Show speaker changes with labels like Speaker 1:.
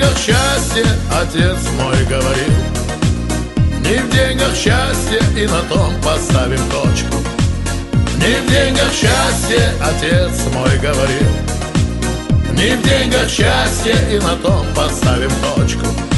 Speaker 1: деньгах счастье, отец мой говорил. Не в деньгах счастье, и на том поставим точку. Не в деньгах счастье, отец мой говорил. Не в деньгах счастье, и на том поставим точку.